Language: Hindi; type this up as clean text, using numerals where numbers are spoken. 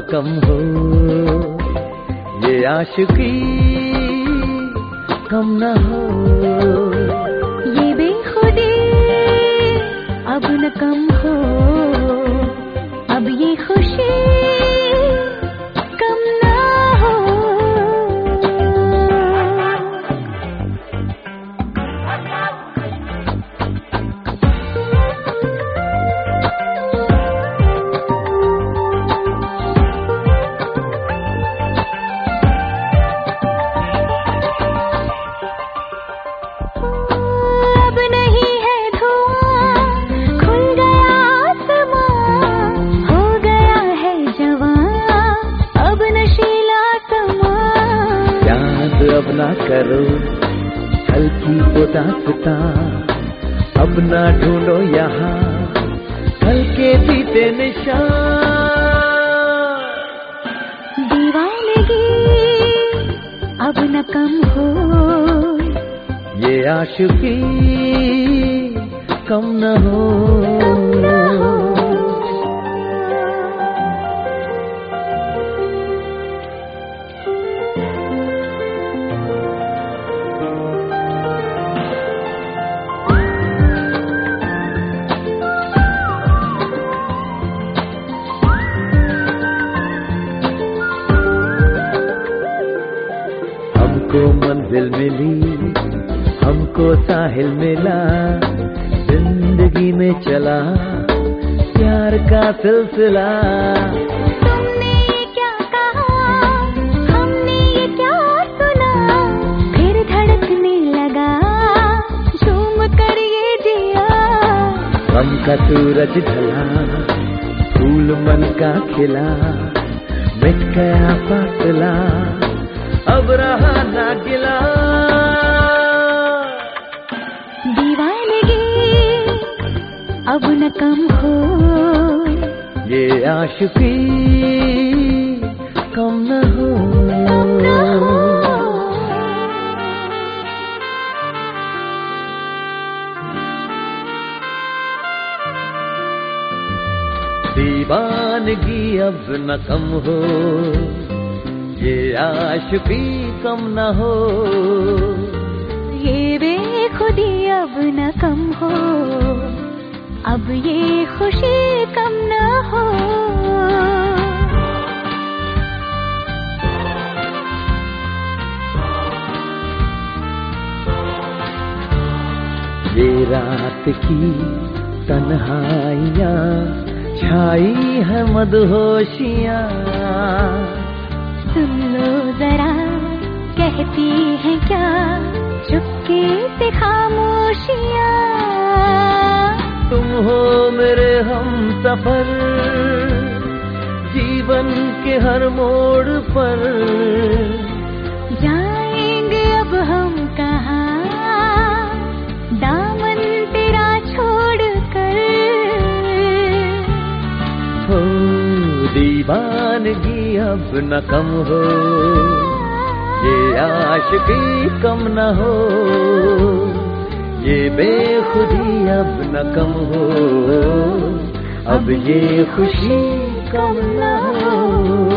कम हो, ये आशिकी कम न हो, ये बेखुदी अब न कम हो, अब ये खुशी कम न हो। अब नहीं है धुआं, खुल गया आसमां, हो गया है जवां, अब नशीला समा। याद अब ना करो हल्की को दास्तां, अब ना ढूंढो यहाँ कल के बीते निशान। दीवानगी अब न कम हो, ये आशिकी कम न हो। हमको मंजिल मिली, हमको साहिल मिला, जिंदगी में चला प्यार का सिलसिला। तुमने ये क्या कहा, हमने ये क्या सुना, फिर धड़कने लगा झूम कर ये जिया। गम का सूरज ढला, फूल मन का खिला, मिट गया फासला, अब रहा ना गिला। दीवानगी अब न कम हो, ये आशिकी कम न हो। दीवानगी अब न कम हो, ये आशिकी कम न हो, ये बेखुदी अब न कम हो, अब ये खुशी कम न हो। ये रात की तन्हाइयाँ छाई है मदहोशियाँ। सुन लो जरा कहती हैं क्या चुपके से खामोशियाँ। तुम हो मेरे हम सफर, जीवन के हर मोड़ पर। जाएंगे अब हम कहाँ, दामन तेरा छोड़ कर। हो दीवानगी अब न कम हो, ये आशिकी कम न हो, ये बेखुदी अब न कम हो, अब ये खुशी कम न हो।